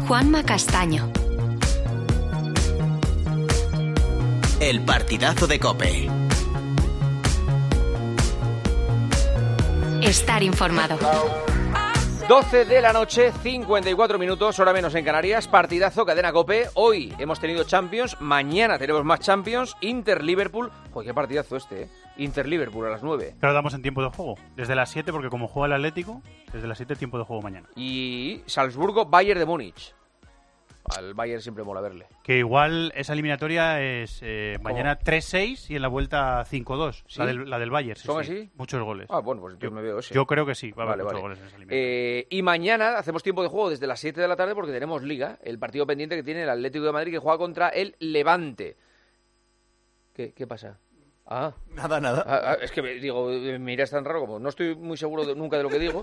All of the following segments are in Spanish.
Juanma Castaño. El partidazo de COPE. Estar informado. 12 de la noche, 54 minutos, hora menos en Canarias, partidazo, cadena COPE. Hoy hemos tenido Champions, mañana tenemos más Champions, Inter-Liverpool. Joder, qué partidazo este, Inter-Liverpool a las 9. Claro, damos en tiempo de juego, desde las 7, porque como juega el Atlético, desde las 7 tiempo de juego mañana. Y Salzburgo-Bayern de Múnich. Al Bayern siempre mola verle. Que igual esa eliminatoria es mañana 3-6 y en la vuelta 5-2, ¿Sí? la del Bayern. ¿Son así? Muchos goles. Ah, bueno, pues yo me veo ese. Yo creo que sí, va a haber Vale, muchos vale. goles en esa eliminatoria. Y mañana hacemos tiempo de juego desde las 7 de la tarde porque tenemos Liga, el partido pendiente que tiene el Atlético de Madrid que juega contra el Levante. ¿Qué pasa? Ah, Nada. es que me miras tan raro como no estoy muy seguro nunca de lo que digo.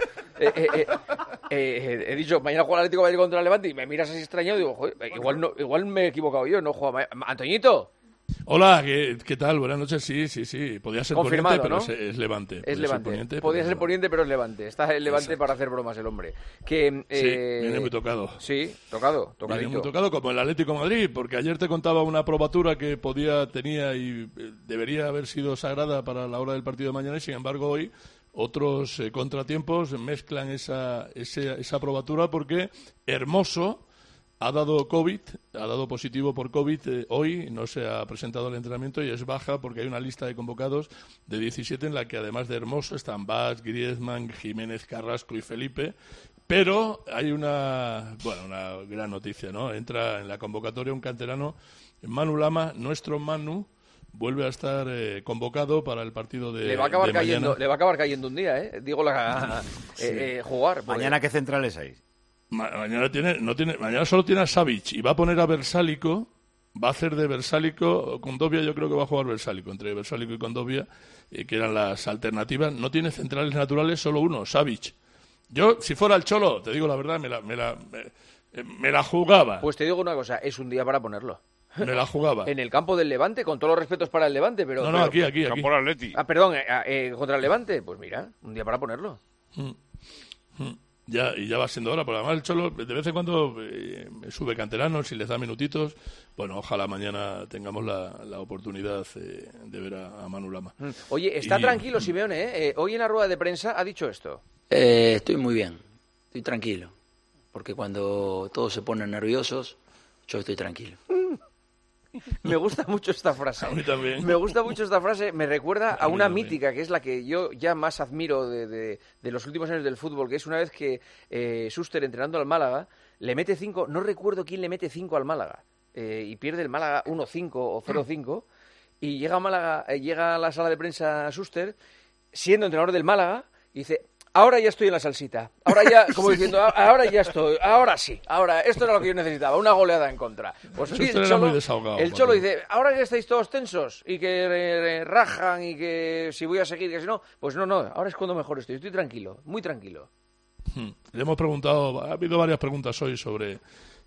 He dicho, mañana juega el Atlético de Madrid contra el Levante y me miras así extrañado y digo, joder, igual me he equivocado yo, no juega Antoñito. Hola, ¿qué tal? Buenas noches. Sí. Podía ser Confirmado, Poniente, ¿no? pero es Levante. Es Levante. Podía ser Poniente, pero es Levante. Está el Levante. Exacto. Para hacer bromas el hombre. Que, Sí, viene muy tocado. Sí, tocadito. Viene muy tocado como el Atlético de Madrid, porque ayer te contaba una probatura que tenía y debería haber sido sagrada para la hora del partido de mañana y sin embargo hoy otros contratiempos mezclan esa probatura porque Hermoso ha dado positivo por COVID hoy, no se ha presentado al entrenamiento y es baja porque hay una lista de convocados de 17 en la que además de Hermoso están Bas, Griezmann, Jiménez, Carrasco y Felipe, pero hay una gran noticia, ¿no? Entra en la convocatoria un canterano, Manu Lama, nuestro Manu, vuelve a estar convocado para el partido de le va a acabar mañana. Le va a acabar cayendo un día, Digo, jugar. Porque... Mañana, ¿qué centrales hay? Mañana solo tiene a Savic y va a poner a Versálico, va a hacer de Versálico, Condovia yo creo que va a jugar Versálico, entre Versálico y Condovia, que eran las alternativas. No tiene centrales naturales, solo uno, Savic. Yo, si fuera el Cholo, te digo la verdad, me la jugaba. Pues te digo una cosa, es un día para ponerlo. Me la jugaba. En el campo del Levante, con todos los respetos para el Levante, pero... No, aquí. Campo del Atleti. Perdón, contra el Levante, pues mira, un día para ponerlo. Ya va siendo hora, porque además el Cholo de vez en cuando sube canteranos y les da minutitos. Bueno, ojalá mañana tengamos la oportunidad de ver a Manu Lama. Oye, está tranquilo Simeone, hoy en la rueda de prensa ha dicho esto. Estoy muy bien, estoy tranquilo, porque cuando todos se ponen nerviosos, yo estoy tranquilo. Me gusta mucho esta frase. A mí también. Me gusta mucho esta frase. Me recuerda a una también. mítica, que es la que yo ya más admiro de los últimos años del fútbol, que es una vez que Schuster, entrenando al Málaga, le mete 5, no recuerdo quién le mete 5 al Málaga, y pierde el Málaga 1-5 o 0-5, y llega a la sala de prensa Schuster, siendo entrenador del Málaga, y dice... Ahora ya estoy en la salsita. Ahora ya, como diciendo, ahora ya estoy. Ahora sí. Ahora, esto era lo que yo necesitaba. Una goleada en contra. Pues sí, el Cholo dice, ahora ya estáis todos tensos y que rajan y que si voy a seguir, que si no. Pues no. Ahora es cuando mejor estoy. Estoy tranquilo. Muy tranquilo. Le hemos preguntado, ha habido varias preguntas hoy sobre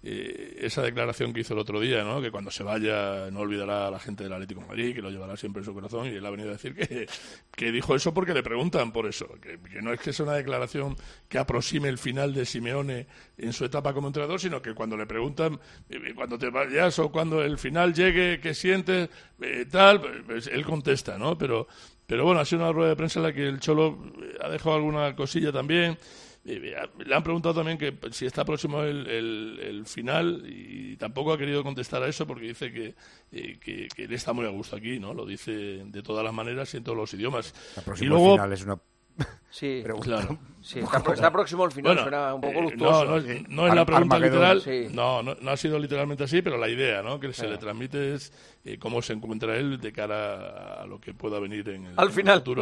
esa declaración que hizo el otro día, ¿no? Que cuando se vaya no olvidará a la gente del Atlético de Madrid, que lo llevará siempre en su corazón, y él ha venido a decir que dijo eso porque le preguntan por eso, que no es que sea una declaración que aproxime el final de Simeone en su etapa como entrenador, sino que cuando le preguntan cuando te vayas o cuando el final llegue, ¿qué sientes? Pues él contesta, ¿no? Pero bueno, ha sido una rueda de prensa en la que el Cholo ha dejado alguna cosilla también. Le han preguntado también que si está próximo el final y tampoco ha querido contestar a eso porque dice que él está muy a gusto aquí, ¿no? Lo dice de todas las maneras y en todos los idiomas. El próximo y luego, final es una... Sí, claro. Sí, está próximo al final, suena un poco luctuoso. No es la pregunta literal, sí. no ha sido literalmente así, pero la idea, ¿no? Que se le transmite es cómo se encuentra él de cara a lo que pueda venir en el futuro.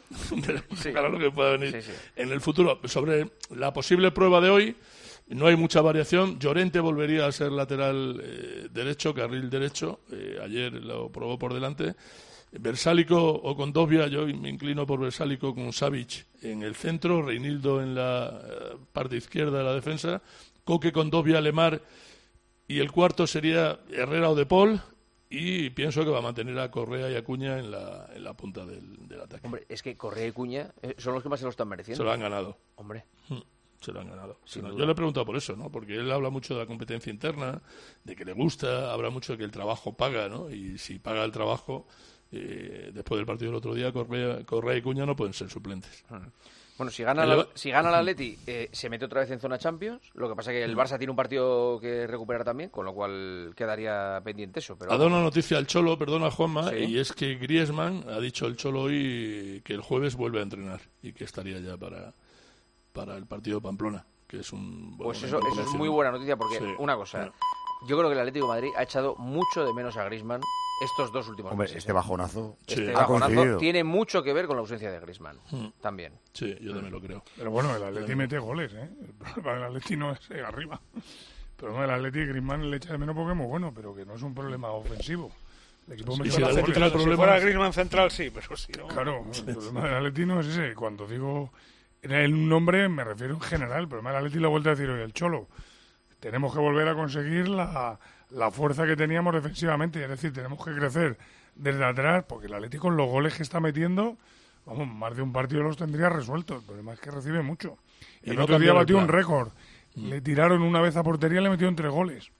De cara a lo que pueda venir en el futuro. Sobre la posible prueba de hoy, no hay mucha variación. Llorente volvería a ser lateral derecho, carril derecho. Ayer lo probó por delante. Versálico o Condovia, yo me inclino por Versálico con Savic en el centro, Reinildo en la parte izquierda de la defensa, Coque, Condovia, Lemar, y el cuarto sería Herrera o De Paul, y pienso que va a mantener a Correa y Acuña en la punta del ataque. Hombre, es que Correa y Acuña son los que más se lo están mereciendo. Se lo han ganado. Hombre. Se lo han ganado. Sin Yo duda. le he preguntado por eso, ¿no? Porque él habla mucho de la competencia interna, de que le gusta, habla mucho de que el trabajo paga, ¿no? Y si paga el trabajo, después del partido del otro día, Correa y Cuña no pueden ser suplentes. Bueno, si gana el Atleti, se mete otra vez en zona Champions. Lo que pasa es que el Barça tiene un partido que recuperar también, con lo cual quedaría pendiente eso. Pero Ha dado una noticia al Cholo, perdona Juanma, Sí. y es que Griezmann ha dicho el Cholo hoy que el jueves vuelve a entrenar y que estaría ya para el partido de Pamplona, que es un... pues una eso es incorporación. muy buena noticia, porque Sí. una cosa, yo creo que el Atlético de Madrid ha echado mucho de menos a Griezmann estos 2 últimos Hombre, meses. este bajonazo Sí. Este ha bajonazo coincidido. tiene mucho que ver con la ausencia de Griezmann, también. Sí, yo también lo creo. Pero bueno, el Atleti mete goles, ¿eh? El problema del Atleti no es arriba. El problema del Atleti, Griezmann le echa de menos porque es muy bueno, pero que no es un problema ofensivo. El equipo mete si el goles. Atleti tiene Si problemas... fuera Griezmann central, sí, pero si no... Claro, el problema del Atleti no es ese. Cuando digo en el nombre me refiero en general. El problema del Atleti lo he vuelto a decir hoy el Cholo. Tenemos que volver a conseguir la fuerza que teníamos defensivamente. Es decir, tenemos que crecer desde atrás, porque el Atleti con los goles que está metiendo, vamos, más de un partido los tendría resueltos. El problema es que recibe mucho. Y El no otro día cambiar el batió un plan. récord. Le tiraron una vez a portería y le metieron 3 goles.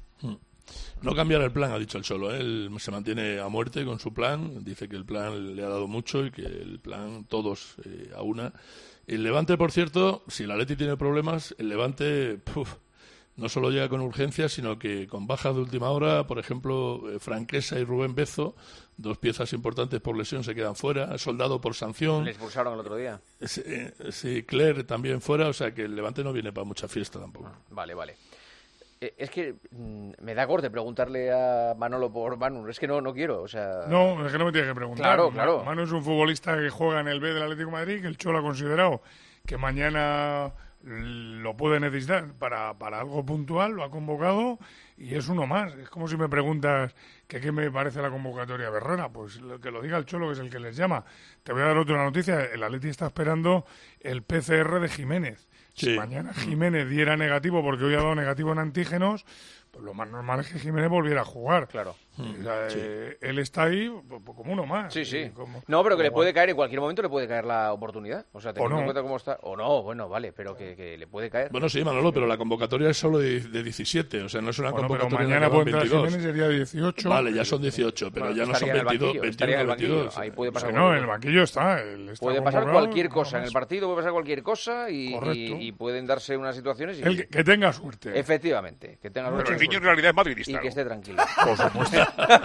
No cambiar el plan, ha dicho el Cholo. Él se mantiene a muerte con su plan. Dice que el plan le ha dado mucho y que el plan todos a una. El Levante, por cierto, si el Atleti tiene problemas, el Levante no solo llega con urgencia, sino que con bajas de última hora, por ejemplo, Franquesa y Rubén Bezo, 2 piezas importantes por lesión, se quedan fuera. Soldado por sanción. Le expulsaron el otro día. Sí, Cler también fuera, o sea que el Levante no viene para mucha fiesta tampoco. Vale. Es que me da corte preguntarle a Manolo por Manu. Es que no quiero, o sea... No, es que no me tienes que preguntar. Claro. Manu es un futbolista que juega en el B del Atlético de Madrid, que el Cholo ha considerado que mañana lo puede necesitar para algo puntual, lo ha convocado y es uno más. Es como si me preguntas que qué me parece la convocatoria de Herrera. Pues que lo diga el Cholo, que es el que les llama. Te voy a dar otra noticia. El Atleti está esperando el PCR de Jiménez. Sí. Si mañana Jiménez diera negativo, porque hoy ha dado negativo en antígenos, pues lo más normal es que Jiménez volviera a jugar. Claro. O sea, él está ahí como uno más. Sí. No, pero que le puede caer, en cualquier momento le puede caer la oportunidad. O sea, teniendo no. en cuenta cómo está... O no, bueno, vale, pero que le puede caer. Bueno, sí, Manolo, pero la convocatoria es solo de 17, o sea, no es una Bueno, pero convocatoria mañana en la que puede van entrar 22. Jiménez, sería 18. Vale, ya son 18, pero Bueno, ya no son estaría en el 22, banquillo, 21 estaría en el banquillo. 22. Ahí puede pasar No, en el banquillo está. Él está Puede pasar convocado, cualquier cosa. nada En el más. partido puede pasar cualquier cosa Correcto. y pueden darse unas situaciones. Y, Él que tenga suerte. efectivamente, que tenga Pero el suerte niño en realidad es madridista. y ¿no? que esté tranquilo. Por supuesto.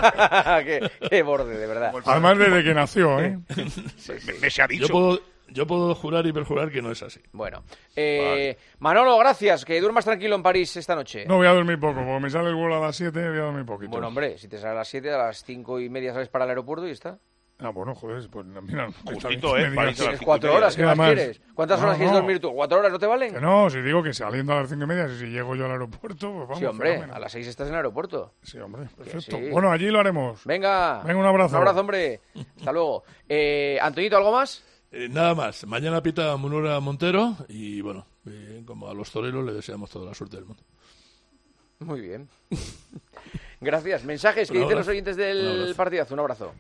qué borde, de verdad. Además, desde que nació, ¿eh? Me se ha dicho. Yo puedo jurar y perjurar que no es así. Bueno, Manolo, gracias. Que duermas tranquilo en París esta noche. No voy a dormir poco, porque me sale el vuelo a las 7, voy a dormir poquito. Bueno, hombre, si te sale a las 7, a las 5:30 sales para el aeropuerto y está. Ah, bueno, joder, pues mira, Justito, está bien que me París digas. a las Tienes 4 horas, ¿qué Sí, más además- quieres? ¿Cuántas horas No, quieres no. dormir tú? ¿4 horas no te valen? Que no, si digo que saliendo a las 5:30, si llego yo al aeropuerto, pues vamos. Sí, hombre, fenómeno. a las 6 estás en el aeropuerto. Sí, hombre, perfecto. sí. Bueno, allí lo haremos. Venga. Venga, un abrazo. Un abrazo, hombre. Hasta luego. Antoñito, ¿algo más? Nada más, mañana pita Munura Montero y bueno, como a los toreros le deseamos toda la suerte del mundo. Muy bien. Gracias. Mensajes que Un dicen los abrazo. oyentes Un del abrazo. partidazo. Un abrazo.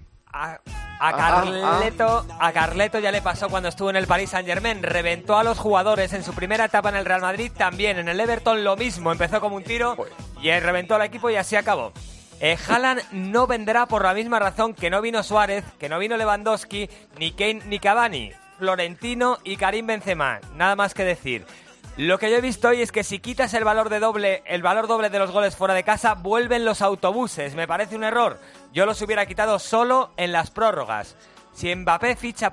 A Carleto ya le pasó cuando estuvo en el Paris Saint-Germain. Reventó a los jugadores en su primera etapa en el Real Madrid. También en el Everton lo mismo. Empezó como un tiro y reventó al equipo y así acabó. Haaland no vendrá por la misma razón que no vino Suárez, que no vino Lewandowski, ni Kane ni Cavani. Florentino y Karim Benzema. Nada más que decir. Lo que yo he visto hoy es que si quitas el valor doble de los goles fuera de casa, vuelven los autobuses. Me parece un error. Yo los hubiera quitado solo en las prórrogas. Si Mbappé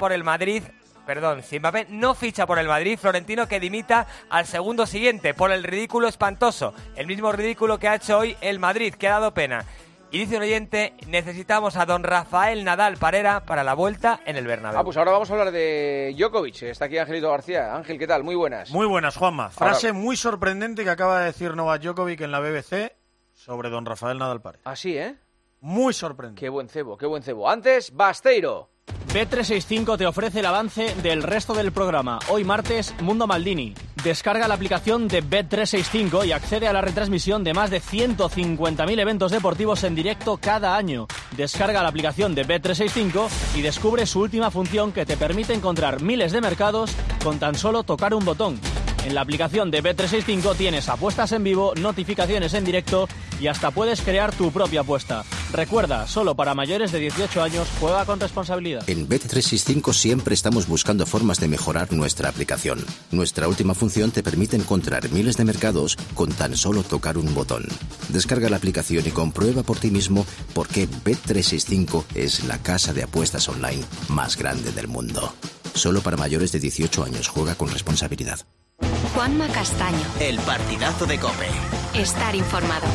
no ficha por el Madrid, Florentino que dimita al segundo siguiente por el ridículo espantoso. El mismo ridículo que ha hecho hoy el Madrid, que ha dado pena. Y dice un oyente, necesitamos a don Rafael Nadal Parera para la vuelta en el Bernabéu. Pues ahora vamos a hablar de Djokovic. Está aquí Angelito García. Ángel, ¿qué tal? Muy buenas. Muy buenas, Juanma. Frase muy sorprendente que acaba de decir Novak Djokovic en la BBC sobre don Rafael Nadal Parera. Así, ¿eh? Muy sorprendente. Qué buen cebo, qué buen cebo. Antes, Basteiro. Bet365 te ofrece el avance del resto del programa. Hoy martes, Mundo Maldini. Descarga la aplicación de Bet365 y accede a la retransmisión de más de 150.000 eventos deportivos en directo cada año. Descarga la aplicación de Bet365 y descubre su última función que te permite encontrar miles de mercados con tan solo tocar un botón. En la aplicación de Bet365 tienes apuestas en vivo, notificaciones en directo y hasta puedes crear tu propia apuesta. Recuerda, solo para mayores de 18 años, juega con responsabilidad. En Bet365 siempre estamos buscando formas de mejorar nuestra aplicación. Nuestra última función te permite encontrar miles de mercados con tan solo tocar un botón. Descarga la aplicación y comprueba por ti mismo por qué Bet365 es la casa de apuestas online más grande del mundo. Solo para mayores de 18 años. Juega con responsabilidad. Juanma Castaño. El partidazo de COPE. Estar informado.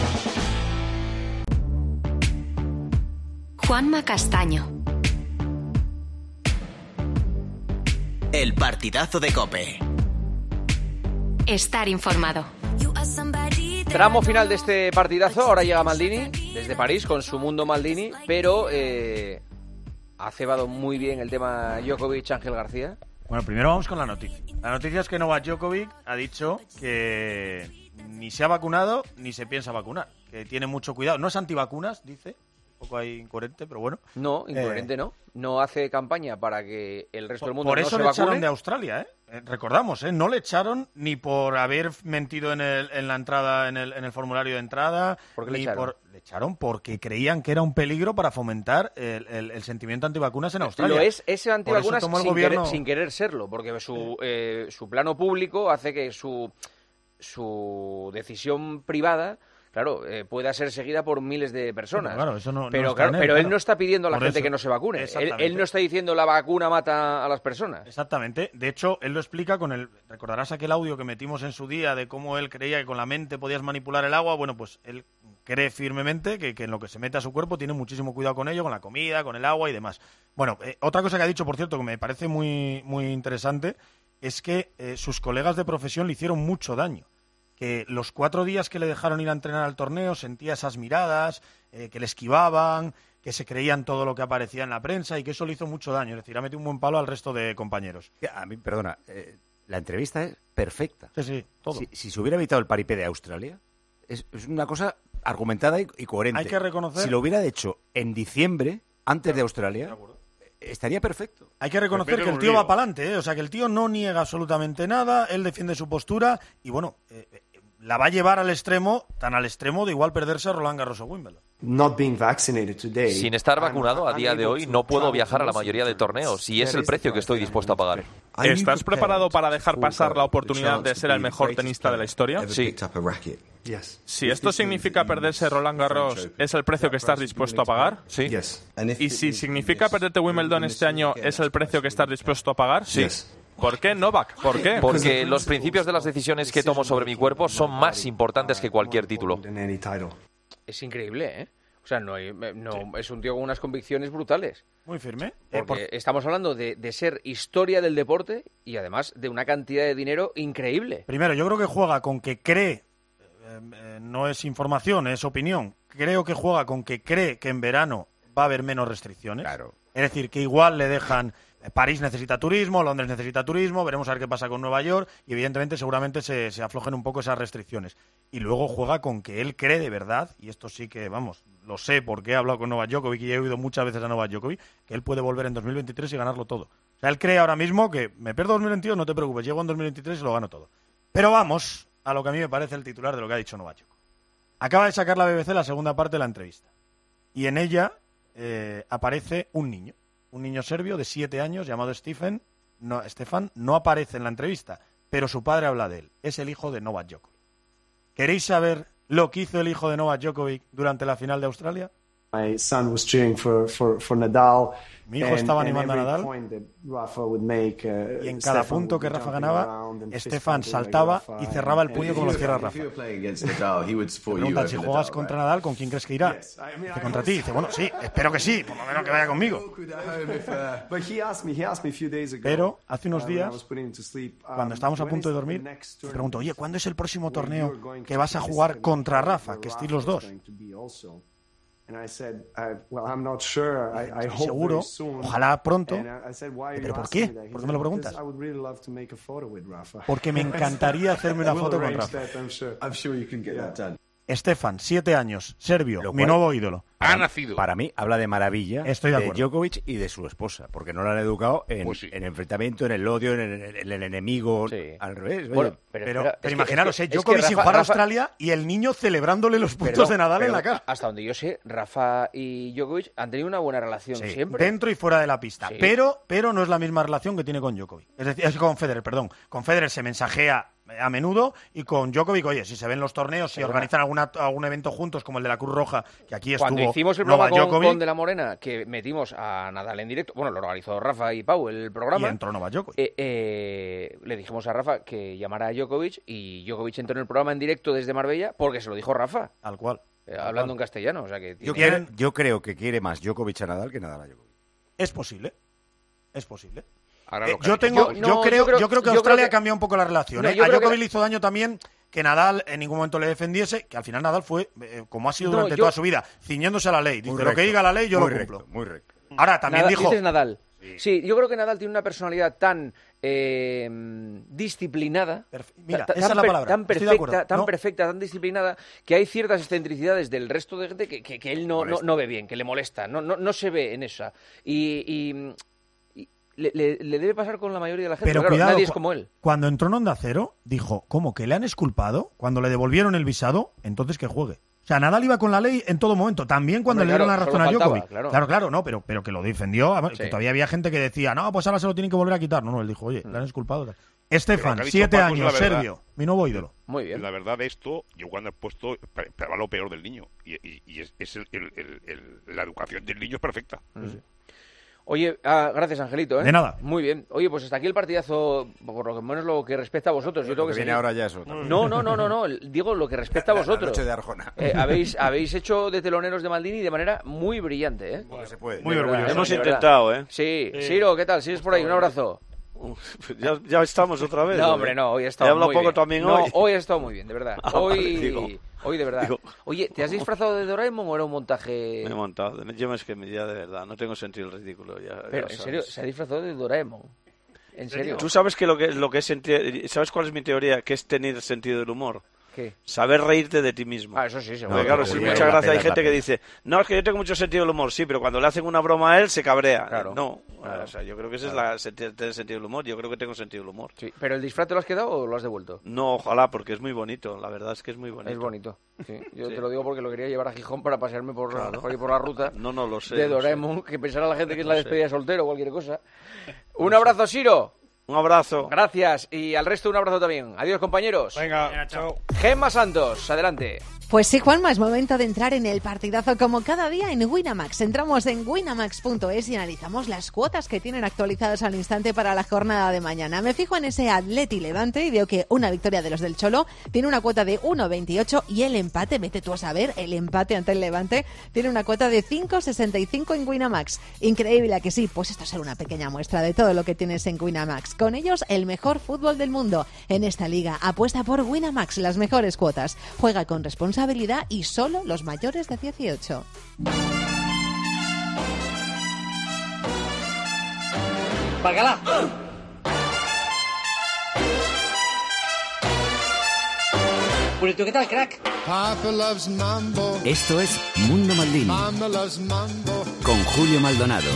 Juanma Castaño. El partidazo de COPE. Estar informado. Tramo final de este partidazo. Ahora llega Maldini desde París con su Mundo Maldini, pero ha cebado muy bien el tema Djokovic, Ángel García. Bueno, primero vamos con la noticia. La noticia es que Novak Djokovic ha dicho que ni se ha vacunado ni se piensa vacunar, que tiene mucho cuidado. No es antivacunas, dice. Un poco ahí incoherente, pero bueno. No, incoherente no. No hace campaña para que el resto del mundo no se vacune. Por eso le echaron de Australia, recordamos, no le echaron ni por haber mentido en la entrada, en el formulario de entrada. ¿Por qué le echaron? Le echaron porque creían que era un peligro para fomentar el sentimiento antivacunas en Australia. Lo es ese antivacunas sin querer serlo, porque su plano público hace que su decisión privada, claro, pueda ser seguida por miles de personas. Claro, eso no pero él no está pidiendo a la gente que no se vacune. Él no está diciendo la vacuna mata a las personas. Exactamente. De hecho, él lo explica recordarás aquel audio que metimos en su día de cómo él creía que con la mente podías manipular el agua. Bueno, pues él cree firmemente que en lo que se mete a su cuerpo tiene muchísimo cuidado con ello, con la comida, con el agua y demás. Bueno, otra cosa que ha dicho, por cierto, que me parece muy, muy interesante, es que sus colegas de profesión le hicieron mucho daño. Que los 4 días que le dejaron ir a entrenar al torneo sentía esas miradas, que le esquivaban, que se creían todo lo que aparecía en la prensa y que eso le hizo mucho daño. Es decir, ha metido un buen palo al resto de compañeros. A mí, perdona, la entrevista es perfecta. Sí, todo. Si se hubiera evitado el paripé de Australia, es una cosa argumentada y coherente. Hay que reconocer... Si lo hubiera hecho en diciembre, antes de Australia... estaría perfecto. Hay que reconocer que el tío va para adelante, o sea, que el tío no niega absolutamente nada, él defiende su postura y bueno, la va a llevar al extremo, tan al extremo de igual perderse a Roland Garros o Wimbledon. Sin estar vacunado a día de hoy no puedo viajar a la mayoría de torneos y es el precio que estoy dispuesto a pagar. ¿Estás preparado para dejar pasar la oportunidad de ser el mejor tenista de la historia? Sí. Si esto significa perderse Roland Garros, ¿es el precio que estás dispuesto a pagar? Sí. ¿Y si significa perderte Wimbledon este año, es el precio que estás dispuesto a pagar? Sí. ¿Por qué, Novak? ¿Por qué? Porque los principios de las decisiones que tomo sobre mi cuerpo son más importantes que cualquier título. Es increíble, ¿eh? O sea, es un tío con unas convicciones brutales. Muy firme. Porque estamos hablando de ser historia del deporte y además de una cantidad de dinero increíble. Primero, yo creo que juega con que cree, no es información, es opinión, creo que juega con que cree que en verano va a haber menos restricciones. Claro. Es decir, que igual le dejan... París necesita turismo, Londres necesita turismo, veremos a ver qué pasa con Nueva York y evidentemente seguramente se aflojen un poco esas restricciones. Y luego juega con que él cree de verdad, y esto sí que, vamos, lo sé porque he hablado con Novak Djokovic y he oído muchas veces a Novak Djokovic, que él puede volver en 2023 y ganarlo todo. O sea, él cree ahora mismo que me pierdo 2022, no te preocupes, llego en 2023 y lo gano todo. Pero vamos a lo que a mí me parece el titular de lo que ha dicho Novak Djokovic. Acaba de sacar la BBC la segunda parte de la entrevista y en ella aparece un niño serbio de 7 años llamado Stefan no aparece en la entrevista, pero su padre habla de él. Es el hijo de Novak Djokovic. ¿Queréis saber lo que hizo el hijo de Novak Djokovic durante la final de Australia? My son was cheering for Nadal. Mi hijo estaba animando a Nadal y en cada punto que Rafa ganaba, Stefan saltaba y cerraba el puño como lo cierra Rafa. Le preguntan, si juegas contra Nadal, ¿con quién crees que irá? Dice, contra ti. Dice, bueno, sí, espero que sí, por lo menos que vaya conmigo. Pero hace unos días, cuando estábamos a punto de dormir, me pregunto, oye, ¿cuándo es el próximo torneo que vas a jugar contra Rafa, que estéis los dos? Seguro, ojalá pronto. ¿Pero por qué? ¿Por qué me lo preguntas? Porque me encantaría hacerme una foto con Rafa. Estefan, 7 años, serbio, Lo mi cual- nuevo ídolo. Ha nacido. Para mí, habla de maravilla Estoy de acuerdo. Djokovic y de su esposa, porque no la han educado en, Pues sí. en enfrentamiento, en el odio, en el enemigo, al revés. Oye, Bueno, Pero espera, es que- imaginaros, es que Djokovic sin Rafa- jugar a Rafa- Australia y el niño celebrándole los puntos Perdón, de Nadal en pero la cara. Hasta donde yo sé, Rafa y Djokovic han tenido una buena relación Sí, siempre. dentro y fuera de la pista. Sí. Pero no es la misma relación que tiene con Djokovic. Es decir, es con Federer, perdón. Con Federer se mensajea a menudo y con Djokovic, oye, si se ven los torneos, si organizan algún evento juntos como el de la Cruz Roja, que aquí estuvo Cuando hicimos el Novak programa Djokovic, con De la Morena, que metimos a Nadal en directo, bueno, lo organizó Rafa y Pau el programa. y entró Novak Djokovic. Le dijimos a Rafa que llamara a Djokovic y Djokovic entró en el programa en directo desde Marbella porque se lo dijo Rafa. Tal cual. Hablando en castellano, o sea que... yo creo que quiere más Djokovic a Nadal que Nadal a Djokovic. Es posible. Es posible. Ahora lo que Yo ha dicho- creo que Australia ha cambiado un poco la relación. No, ¿eh? yo A creo que Djokovic le hizo daño también que Nadal en ningún momento le defendiese, que al final Nadal fue, como ha sido No, durante yo- toda su vida, ciñéndose a la ley. Dice, Muy lo que recto, diga la ley, yo muy lo recto, cumplo. muy recto. Ahora, también Nadal- dijo... dices Nadal. Sí, yo creo que Nadal tiene una personalidad tan disciplinada, Mira, tan esa es la palabra. tan Estoy de perfecta, acuerdo. tan No. perfecta, tan disciplinada, que hay ciertas excentricidades del resto de gente que él no ve bien, que le molesta, no se ve en esa. Y le debe pasar con la mayoría de la gente, Pero claro, cuidado, nadie es como él. Cuando entró en Onda Cero, dijo, ¿cómo que le han exculpado? Cuando le devolvieron el visado, entonces que juegue. O sea, Nadal iba con la ley en todo momento, también cuando Hombre, le dieron claro, la razón solo a faltaba, Djokovic. Claro, no, pero que lo defendió, Sí. que todavía había gente que decía, no, pues ahora se lo tienen que volver a quitar. No, él dijo, oye, le han exculpado. Pero Estefan, lo que ha dicho 7 Paco es años, la verdad. serbio, mi nuevo ídolo. Muy bien. La verdad de esto, yo cuando he puesto, esperaba lo peor del niño. Y es la educación del niño es perfecta. Oye, gracias, Angelito. ¿eh? De nada. Muy bien. Oye, pues hasta aquí el partidazo, por lo menos lo que respecta a vosotros. Yo tengo que viene seguir. ahora ya es otra. No. Digo lo que respecta a La vosotros. noche de Arjona. Habéis hecho de teloneros de Maldini de manera muy brillante, ¿eh? Porque se puede. Muy De verdad, orgulloso. Hemos de verdad. intentado, ¿eh? Sí. Siro, ¿qué tal? ¿Sigues por ahí? Un abrazo. Ya estamos otra vez. No, hombre, no, hoy he He estado hablado muy poco bien. también No, hoy. hoy he estado muy bien, de verdad. Ah, vale, digo. Hoy de verdad. Digo. Oye, ¿te has disfrazado de Doraemon o era un montaje...? Me he montado. Yo es que ya de verdad, no tengo sentido el ridículo. Ya Pero, ya en serio, sabes. se ha disfrazado de Doraemon. ¿En serio? Tú sabes que lo que es ¿sabes cuál es mi teoría? Que es tener sentido del humor. ¿Qué? Saber reírte de ti mismo. Ah, eso sí, seguro. Porque claro, pero si vale mucha la gracia hay pena, gente la que pena. dice, no, es que yo tengo mucho sentido del humor, sí, pero cuando le hacen una broma a él se cabrea. Claro. No, Claro. o sea, yo creo que ese Claro. es tener sentido del humor. Yo creo que tengo sentido del humor. Sí. ¿Pero el disfraz te lo has quedado o lo has devuelto? No, ojalá, porque es muy bonito. La verdad es que es muy bonito. Es bonito. Sí. Yo Sí. te lo digo porque lo quería llevar a Gijón para pasearme por ahí por la ruta No, lo sé. de lo sé. Doraemon, que pensará la gente que es Lo la sé. despedida de soltero o cualquier cosa. Un abrazo, Siro. Un abrazo. Gracias. Y al resto un abrazo también. Adiós, compañeros. Venga, chao. Gemma Santos, adelante. Pues sí, Juanma, es momento de entrar en el partidazo como cada día en Winamax. Entramos en winamax.es y analizamos las cuotas que tienen actualizadas al instante para la jornada de mañana. Me fijo en ese Atleti Levante y veo que una victoria de los del Cholo tiene una cuota de 1,28 y el empate, vete tú a saber, el empate ante el Levante tiene una cuota de 5,65 en Winamax. Increíble, ¿a que sí? Pues esto será una pequeña muestra de todo lo que tienes en Winamax. Con ellos, el mejor fútbol del mundo. En esta liga, apuesta por Winamax, las mejores cuotas. Juega con responsabilidad y solo los mayores de 18. ¡Bacala! Purito, ¿qué tal, crack? Esto es Mundo Maldini con Julio Maldonado.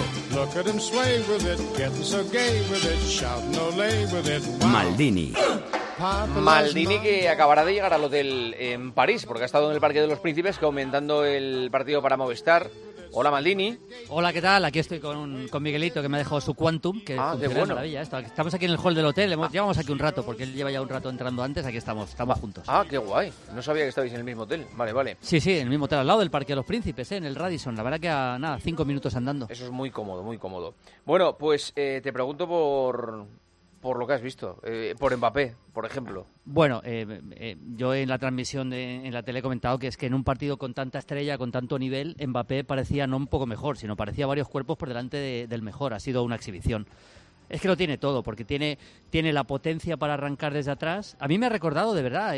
Maldini. Maldini, que acabará de llegar al hotel en París, porque ha estado en el Parque de los Príncipes comentando el partido para Movistar. Hola, Maldini. Hola, ¿qué tal? Aquí estoy con Miguelito, que me ha dejado su Quantum, que qué funciona de bueno. maravilla. Estamos aquí en el hall del hotel, llevamos aquí un rato, porque él lleva ya un rato entrando antes, aquí estamos juntos. Ah, qué guay. No sabía que estabais en el mismo hotel. Vale. Sí, en el mismo hotel, al lado del Parque de los Príncipes, en el Radisson. La verdad que a 5 minutos andando. Eso es muy cómodo, muy cómodo. Bueno, pues te pregunto por lo que has visto. Por Mbappé, por ejemplo. Bueno, yo en la transmisión en la tele he comentado que es que en un partido con tanta estrella, con tanto nivel, Mbappé parecía no un poco mejor, sino parecía varios cuerpos por delante del mejor. Ha sido una exhibición. Es que lo tiene todo, porque tiene la potencia para arrancar desde atrás. A mí me ha recordado, de verdad,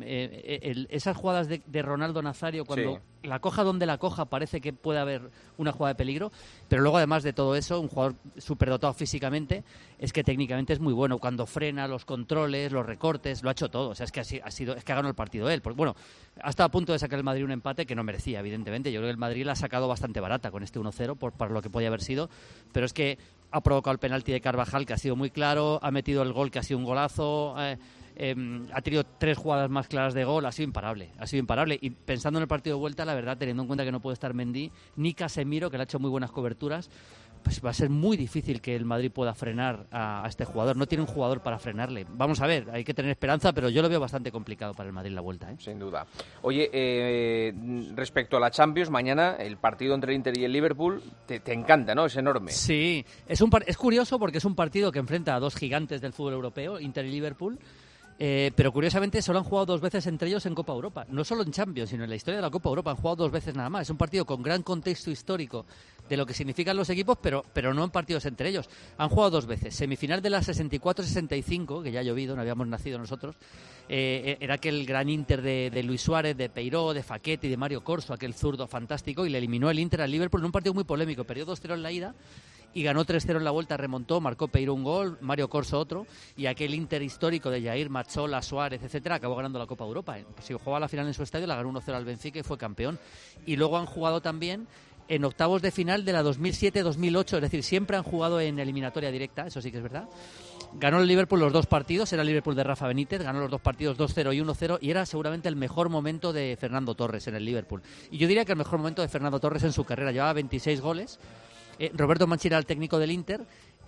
esas jugadas de Ronaldo Nazario, cuando la coja donde la coja, parece que puede haber una jugada de peligro. Pero luego, además de todo eso, un jugador superdotado físicamente, es que técnicamente es muy bueno. Cuando frena, los controles, los recortes, lo ha hecho todo. O sea, es que ha ganado el partido él. Porque, bueno, ha estado a punto de sacar el Madrid un empate que no merecía, evidentemente. Yo creo que el Madrid la ha sacado bastante barata con este 1-0, para lo que podía haber sido. Pero es que ha provocado el penalti de Carvajal, que ha sido muy claro, ha metido el gol, que ha sido un golazo, ha tenido 3 jugadas más claras de gol, ha sido imparable. Y pensando en el partido de vuelta, la verdad, teniendo en cuenta que no puede estar Mendy, ni Casemiro, que le ha hecho muy buenas coberturas, pues va a ser muy difícil que el Madrid pueda frenar a este jugador. No tiene un jugador para frenarle. Vamos a ver, hay que tener esperanza, pero yo lo veo bastante complicado para el Madrid la vuelta. Sin duda. Oye, respecto a la Champions, mañana el partido entre el Inter y el Liverpool te encanta, ¿no? Es enorme. Sí, es curioso porque es un partido que enfrenta a 2 gigantes del fútbol europeo, Inter y Liverpool. Pero curiosamente solo han jugado 2 veces entre ellos en Copa Europa. No solo en Champions, sino en la historia de la Copa Europa. Han jugado 2 veces nada más. Es un partido con gran contexto histórico de lo que significan los equipos, pero no en partidos entre ellos. Han jugado 2 veces. Semifinal de la 64-65, que ya ha llovido, no habíamos nacido nosotros. Era aquel gran Inter de Luis Suárez, de Peiró, de Facchetti, de Mario Corso, aquel zurdo fantástico, y le eliminó el Inter al Liverpool en un partido muy polémico. Perdió 2-0 en la ida y ganó 3-0 en la vuelta, remontó, marcó Peiró un gol, Mario Corso otro, y aquel Inter histórico de Jair, Mazzola, Suárez, etcétera, acabó ganando la Copa Europa. Si jugaba la final en su estadio, la ganó 1-0 al Benfica y fue campeón. Y luego han jugado también en octavos de final de la 2007-2008, es decir, siempre han jugado en eliminatoria directa, eso sí que es verdad. Ganó el Liverpool los 2 partidos, era el Liverpool de Rafa Benítez, ganó los 2 partidos 2-0 y 1-0, y era seguramente el mejor momento de Fernando Torres en el Liverpool. Y yo diría que el mejor momento de Fernando Torres en su carrera, llevaba 26 goles. Roberto Mancini era el técnico del Inter,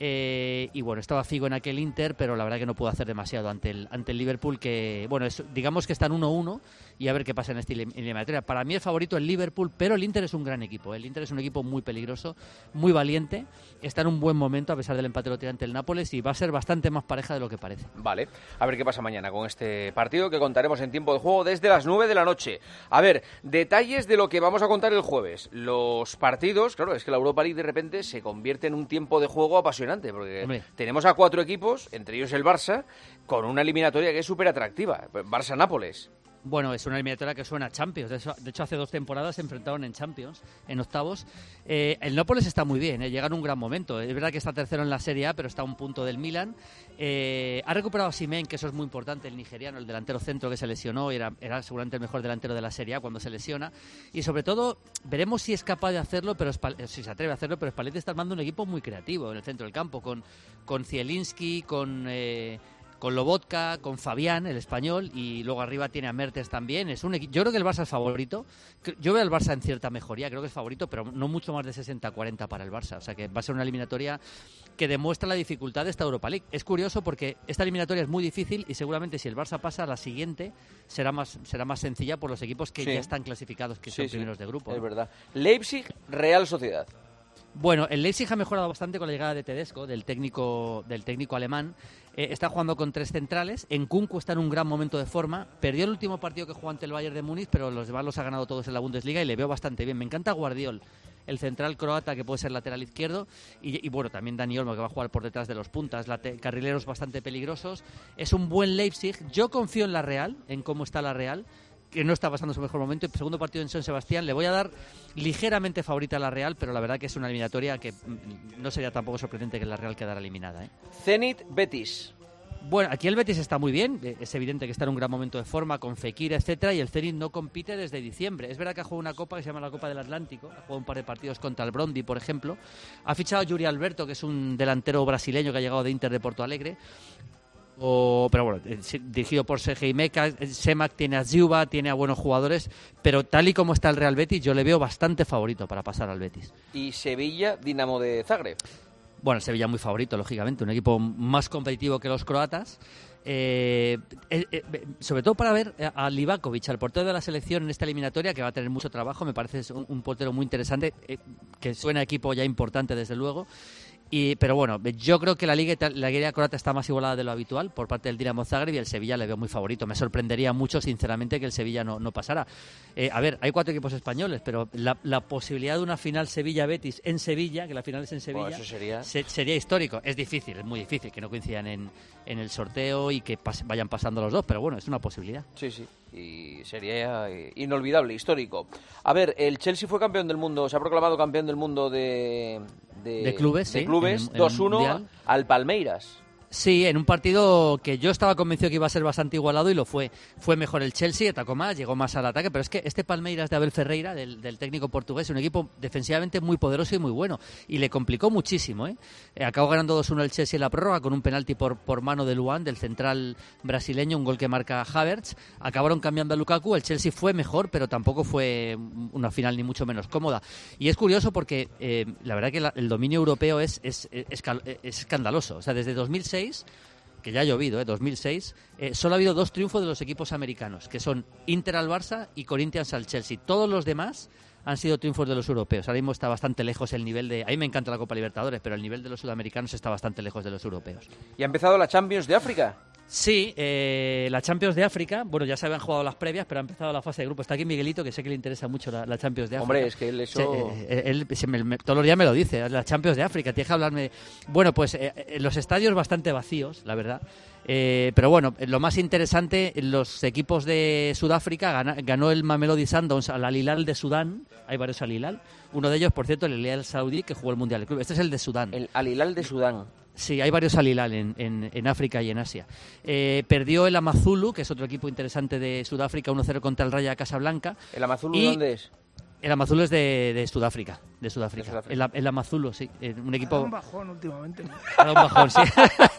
y bueno, estaba Figo en aquel Inter, pero la verdad que no pudo hacer demasiado ante el Liverpool, que bueno, digamos que están 1-1 y a ver qué pasa en esta eliminatoria. Para mí el favorito es el Liverpool, pero el Inter es un gran equipo. El Inter es un equipo muy peligroso, muy valiente, está en un buen momento a pesar del empate lo tira ante el Nápoles, y va a ser bastante más pareja de lo que parece. Vale, a ver qué pasa mañana con este partido que contaremos en tiempo de juego desde las 9 de la noche. A ver, detalles de lo que vamos a contar el jueves. Los partidos, claro, es que la Europa League de repente se convierte en un tiempo de juego apasionante, porque tenemos a 4 equipos, entre ellos el Barça, con una eliminatoria que es súper atractiva. Barça-Nápoles. Bueno, es una eliminatoria que suena a Champions. De hecho, hace 2 temporadas se enfrentaron en Champions, en octavos. El Nápoles está muy bien, llega en un gran momento. Es verdad que está tercero en la Serie A, pero está a un punto del Milan. Ha recuperado a Osimhen, que eso es muy importante, el nigeriano, el delantero centro que se lesionó, y era seguramente el mejor delantero de la Serie A cuando se lesiona. Y sobre todo, veremos si es capaz de hacerlo, si se atreve a hacerlo, pero Spalletti está armando un equipo muy creativo en el centro del campo, con Zielinski, con Lobotka, con Fabián, el español, y luego arriba tiene a Mertens también. Yo creo que el Barça es favorito. Yo veo al Barça en cierta mejoría, creo que es favorito, pero no mucho más de 60-40 para el Barça. O sea que va a ser una eliminatoria que demuestra la dificultad de esta Europa League. Es curioso porque esta eliminatoria es muy difícil y seguramente si el Barça pasa a la siguiente será más sencilla por los equipos que ya están clasificados, que son primeros de grupo. Es verdad. Leipzig, Real Sociedad. Bueno, el Leipzig ha mejorado bastante con la llegada de Tedesco, del técnico alemán. Está jugando con 3 centrales. Nkunku está en un gran momento de forma. Perdió el último partido que jugó ante el Bayern de Múnich, pero los demás los ha ganado todos en la Bundesliga y le veo bastante bien. Me encanta Guardiol, el central croata que puede ser lateral izquierdo, y bueno, también Dani Olmo, que va a jugar por detrás de los puntas, carrileros bastante peligrosos. Es un buen Leipzig. Yo confío en la Real, en cómo está la Real, que no está pasando su mejor momento. El segundo partido en San Sebastián le voy a dar ligeramente favorita a la Real, pero la verdad que es una eliminatoria que no sería tampoco sorprendente que la Real quedara eliminada. Zenit, Betis. Bueno, aquí el Betis está muy bien, es evidente que está en un gran momento de forma con Fekir, etcétera, y el Zenit no compite desde diciembre. Es verdad que ha jugado una copa que se llama la Copa del Atlántico, ha jugado un par de partidos contra el Brondby, por ejemplo. Ha fichado a Yuri Alberto, que es un delantero brasileño que ha llegado de Inter de Porto Alegre. Pero bueno, dirigido por Sergei Meca. Semak tiene a Ziuba, tiene a buenos jugadores, pero tal y como está el Real Betis, yo le veo bastante favorito para pasar al Betis. ¿Y Sevilla, Dinamo de Zagreb? Bueno, el Sevilla muy favorito, lógicamente, un equipo más competitivo que los croatas. Sobre todo para ver a Livakovic, al portero de la selección en esta eliminatoria, que va a tener mucho trabajo. Me parece un portero muy interesante, que suena a equipo ya importante desde luego. Pero bueno, yo creo que la liga croata está más igualada de lo habitual por parte del Dinamo Zagreb y el Sevilla le veo muy favorito. Me sorprendería mucho, sinceramente, que el Sevilla no pasara. A ver, hay 4 equipos españoles, pero la posibilidad de una final Sevilla-Betis en Sevilla, que la final es en Sevilla, eso sería... sería histórico. Es difícil, es muy difícil que no coincidan en el sorteo y que vayan pasando los dos, pero bueno, es una posibilidad. Sí, y sería inolvidable, histórico. A ver, el Chelsea fue campeón del mundo, se ha proclamado campeón del mundo de clubes, de clubes 2-1 al Palmeiras. Sí, en un partido que yo estaba convencido que iba a ser bastante igualado y lo fue. Fue mejor el Chelsea, atacó más, llegó más al ataque, pero es que este Palmeiras de Abel Ferreira, del técnico portugués, es un equipo defensivamente muy poderoso y muy bueno. Y le complicó muchísimo, Acabó ganando 2-1 el Chelsea en la prórroga con un penalti por mano de Luan, del central brasileño, un gol que marca Havertz. Acabaron cambiando a Lukaku, el Chelsea fue mejor, pero tampoco fue una final ni mucho menos cómoda. Y es curioso porque la verdad que el dominio europeo es escandaloso. O sea, desde 2006, que ya ha llovido, 2006, solo ha habido 2 triunfos de los equipos americanos, que son Inter al Barça y Corinthians al Chelsea. Todos los demás han sido triunfos de los europeos. Ahora mismo está bastante lejos el nivel de... A mí me encanta la Copa Libertadores, pero el nivel de los sudamericanos está bastante lejos de los europeos. ¿Y ha empezado la Champions de África? Sí, la Champions de África, bueno, ya se habían jugado las previas, pero ha empezado la fase de grupo. Está aquí Miguelito, que sé que le interesa mucho la Champions de África. Hombre, es que él eso... Él todos los días me lo dice, la Champions de África, tienes que hablarme... Bueno, pues los estadios bastante vacíos, la verdad. Pero bueno, lo más interesante, los equipos de Sudáfrica ganó el Mamelodi Sundowns al Al Hilal de Sudán. Hay varios Al Hilal. Uno de ellos, por cierto, el Al Hilal Saudí, que jugó el Mundial de Club. Este es el de Sudán. El Al Hilal de Sudán. Sí, hay varios Al Hilal en África y en Asia. Perdió el Amazulu, que es otro equipo interesante de Sudáfrica, 1-0 contra el Raja Casablanca. ¿El Amazulu dónde es? El Amazulu es de Sudáfrica. De Sudáfrica. El Amazulu, sí. Un equipo... Ha dado un bajón últimamente. Ha dado un bajón, sí.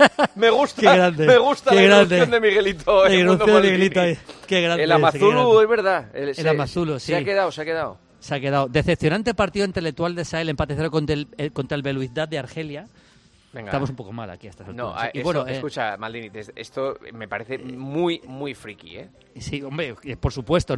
Me gusta qué la evolución de Miguelito. La evolución de Miguelito. Qué grande. El Amazulu, es verdad. El Amazulu, sí. Se ha quedado. Decepcionante partido intelectual de Sahel, empate 0 contra el Belouizdad de Argelia. Venga. Estamos un poco mal aquí a estas alturas. No, y bueno, escucha, Maldini, esto me parece muy, muy friki, Sí, hombre, por supuesto,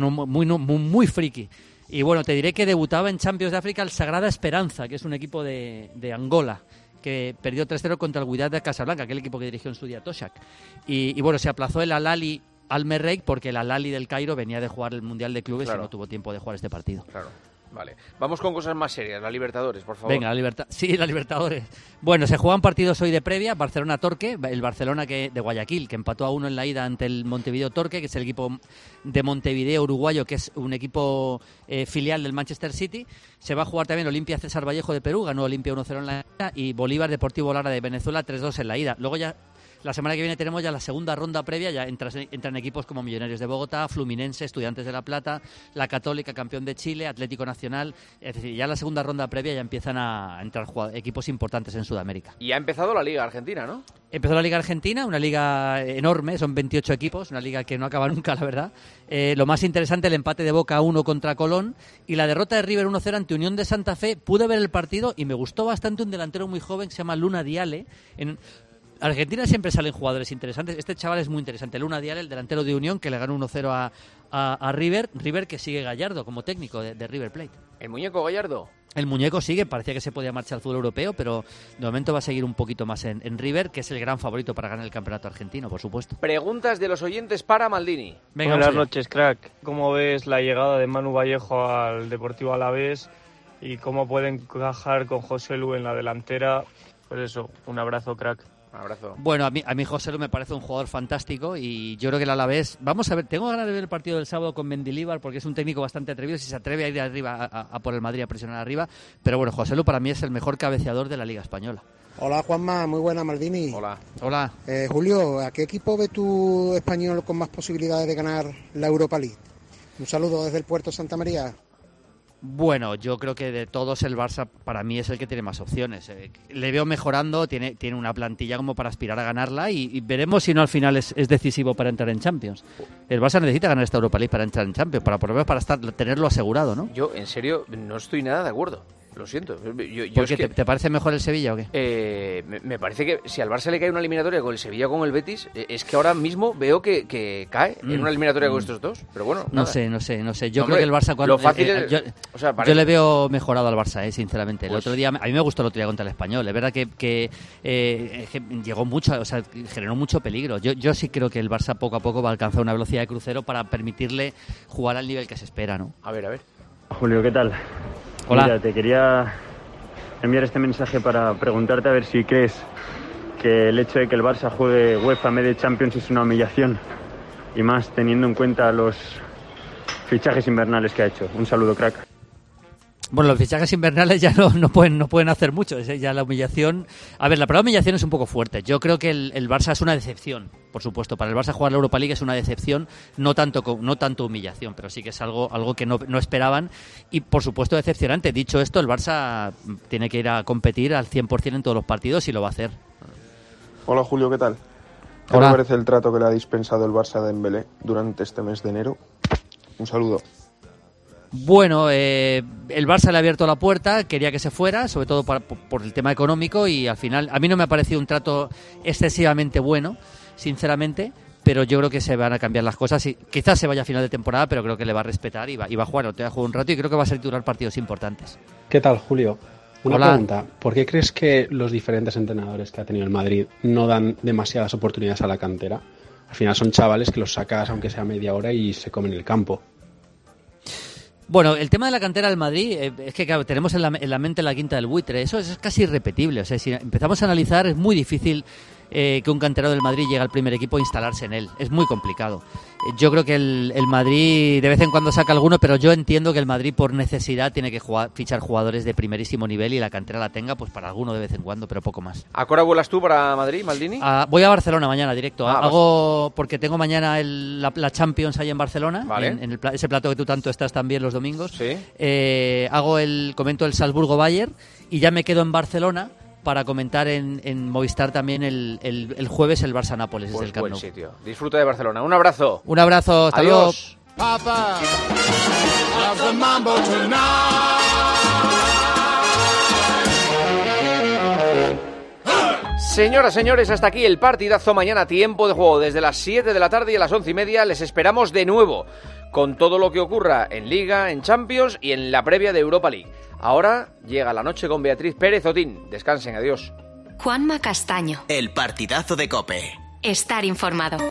muy friki. Y bueno, te diré que debutaba en Champions de África el Sagrada Esperanza, que es un equipo de Angola, que perdió 3-0 contra el Wydad de Casablanca, aquel equipo que dirigió en su día Toshak. Y bueno, se aplazó el Al-Ahly al Merreikh porque el Al-Ahly del Cairo venía de jugar el Mundial de Clubes y no tuvo tiempo de jugar este partido. Claro. Vale, vamos con cosas más serias, la Libertadores, por favor. Venga, la Libertadores. Bueno, se juegan partidos hoy de previa, Barcelona-Torque, el Barcelona de Guayaquil, que empató a 1 en la ida ante el Montevideo Torque, que es el equipo de Montevideo uruguayo, que es un equipo filial del Manchester City. Se va a jugar también Olimpia César Vallejo de Perú, ganó Olimpia 1-0 en la ida, y Bolívar Deportivo Lara de Venezuela 3-2 en la ida. Luego ya... La semana que viene tenemos ya la segunda ronda previa, ya entran equipos como Millonarios de Bogotá, Fluminense, Estudiantes de La Plata, La Católica, campeón de Chile, Atlético Nacional. Es decir, ya la segunda ronda previa ya empiezan a entrar equipos importantes en Sudamérica. Y ha empezado la Liga Argentina, ¿no? Empezó la Liga Argentina, una liga enorme, son 28 equipos, una liga que no acaba nunca, la verdad. Lo más interesante, el empate de Boca 1 contra Colón y la derrota de River 1-0 ante Unión de Santa Fe. Pude ver el partido y me gustó bastante un delantero muy joven que se llama Luna Diale. En Argentina siempre salen jugadores interesantes. Este chaval es muy interesante. Luna Diale, el delantero de Unión, que le ganó 1-0 a River. River que sigue Gallardo como técnico de River Plate. ¿El muñeco Gallardo? El muñeco sigue, parecía que se podía marchar al fútbol europeo, pero de momento va a seguir un poquito más en River, que es el gran favorito para ganar el campeonato argentino, por supuesto. Preguntas de los oyentes para Maldini. Venga, buenas noches, crack. ¿Cómo ves la llegada de Manu Vallejo al Deportivo Alavés y cómo pueden encajar con José Lu en la delantera? Pues eso, un abrazo, crack. Un abrazo. Bueno, a mí José Lu me parece un jugador fantástico y yo creo que el Alavés... Vamos a ver, tengo ganas de ver el partido del sábado con Mendilibar porque es un técnico bastante atrevido, si se atreve a ir arriba, a por el Madrid, a presionar arriba. Pero bueno, José Lu para mí es el mejor cabeceador de la Liga Española. Hola Juanma, muy buena Maldini. Hola. Julio, ¿a qué equipo ve tu Español con más posibilidades de ganar la Europa League? Un saludo desde el Puerto Santa María. Bueno, yo creo que de todos el Barça para mí es el que tiene más opciones. Le veo mejorando, tiene una plantilla como para aspirar a ganarla y veremos si no al final es decisivo para entrar en Champions. El Barça necesita ganar esta Europa League para entrar en Champions, para por lo menos para tenerlo asegurado, ¿no? Yo, en serio, no estoy nada de acuerdo. Lo siento. ¿Por qué? ¿Te parece mejor el Sevilla o qué? Me parece que si al Barça le cae una eliminatoria con el Sevilla o con el Betis, es que ahora mismo veo que cae en una eliminatoria con estos dos. Pero bueno, no sé. Yo creo que el Barça... Lo fácil es... Yo le veo mejorado al Barça, sinceramente. El otro día, a mí me gustó el otro día contra el Español. Es verdad que llegó mucho, o sea, generó mucho peligro. Yo sí creo que el Barça poco a poco va a alcanzar una velocidad de crucero para permitirle jugar al nivel que se espera, ¿no? A ver. Julio, ¿qué tal? Hola. Mira, te quería enviar este mensaje para preguntarte a ver si crees que el hecho de que el Barça juegue UEFA Media Champions es una humillación, y más teniendo en cuenta los fichajes invernales que ha hecho. Un saludo, crack. Bueno, los fichajes invernales ya no pueden hacer mucho. Ya la humillación... A ver, la palabra humillación es un poco fuerte. Yo creo que el Barça es una decepción, por supuesto. Para el Barça jugar la Europa League es una decepción, no tanto humillación, pero sí que es algo que no esperaban y, por supuesto, decepcionante. Dicho esto, el Barça tiene que ir a competir al 100% en todos los partidos y lo va a hacer. Hola, Julio, ¿qué tal? ¿Qué te parece el trato que le ha dispensado el Barça a Dembélé durante este mes de enero? Un saludo. Bueno, el Barça le ha abierto la puerta, quería que se fuera, sobre todo por el tema económico, y al final a mí no me ha parecido un trato excesivamente bueno, sinceramente, pero yo creo que se van a cambiar las cosas y quizás se vaya a final de temporada, pero creo que le va a respetar y va a jugar, te va a jugar un rato y creo que va a ser titular partidos importantes. ¿Qué tal, Julio? Una Hola. pregunta, ¿por qué crees que los diferentes entrenadores que ha tenido el Madrid no dan demasiadas oportunidades a la cantera? Al final son chavales que los sacas aunque sea media hora y se comen el campo. Bueno, el tema de la cantera del Madrid, es que claro, tenemos en la mente la quinta del buitre, eso es casi irrepetible. O sea, si empezamos a analizar, es muy difícil que un canterano del Madrid llegue al primer equipo a instalarse en él. Es muy complicado. Yo creo que el Madrid de vez en cuando saca alguno, pero yo entiendo que el Madrid por necesidad tiene que fichar jugadores de primerísimo nivel y la cantera la tenga pues para alguno de vez en cuando, pero poco más. ¿A qué hora vuelas tú para Madrid, Maldini? Voy a Barcelona mañana directo. Porque tengo mañana la Champions ahí en Barcelona, vale. en ese plato que tú tanto estás también los domingos. Sí. Comento el Salzburgo-Bayern y ya me quedo en Barcelona para comentar en Movistar también el jueves el Barça-Nápoles desde el Camp Nou. Buen sitio. Disfruta de Barcelona. Un abrazo. Un abrazo. Hasta Adiós. luego. Papa of the mambo Señoras, señores, hasta aquí el partidazo. Mañana tiempo de juego desde las 7 de la tarde y a las 11:30. Les esperamos de nuevo con todo lo que ocurra en Liga, en Champions y en la previa de Europa League. Ahora llega la noche con Beatriz Pérez Otín. Descansen, adiós. Juanma Castaño. El partidazo de COPE. Estar informado.